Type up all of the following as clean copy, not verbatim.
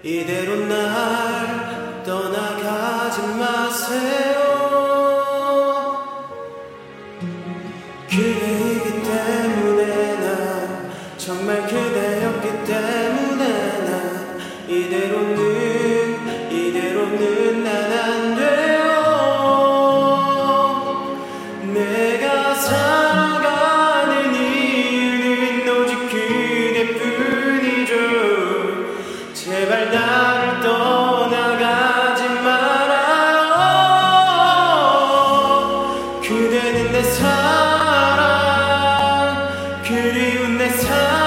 이대로 날 떠나가지 마세요. 그대이기 때문에 난 정말 그대였기 때문에 난 이대로는 난 안 돼요. 내가 살아가는 이유는 오직 그대뿐이죠. 제발 나를 떠나가지 말아요. 그대는 내 사랑, 그리운 내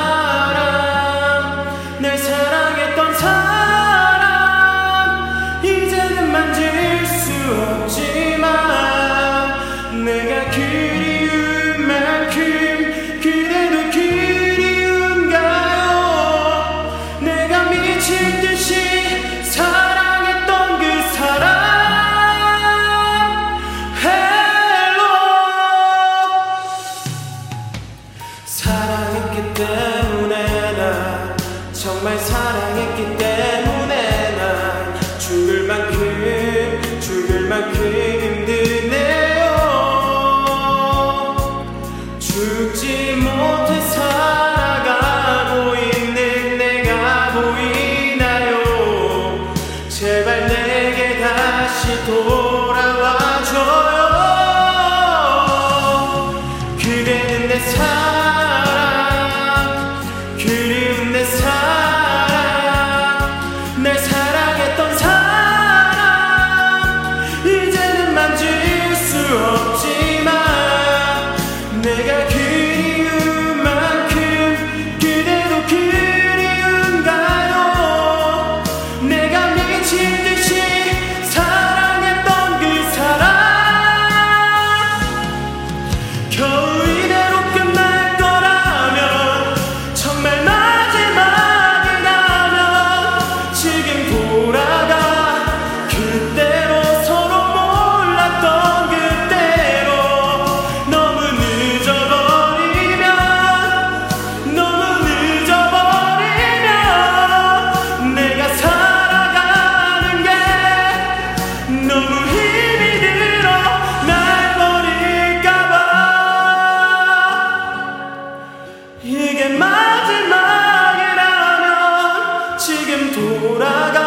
사랑, 날 사랑했던 사람, 이제는 만질 수 없지만 내가 그리운 만큼 그대도 그리운가요? 내가 미칠 듯이 사랑했던 그 사람. 헬로 사랑했기 때문에 난 정말 사랑했기 때문에 난 죽을 만큼 힘드네요. 죽지 못해 살아가고 있는 내가 보이나요? 제발 내게 다시 돌아와줘요. 그대는 내 사랑, 그리운 내 사랑, 날 사랑했던 사람, 이제는 만질 수 없지만 내가 그리운 만큼 그대도 그리운가요? 내가 미칠 듯이 사랑했던 그 사람. 겨우 이대로 끝날 거라면, 정말 마지막이라면 지금 돌아가 그때로, 서로 몰랐던 그때로. 너무 늦어버리면 내가 살아가는 게 너무 힘이 들어 날 버릴까봐. 이게 마지막이라면 지금 돌아가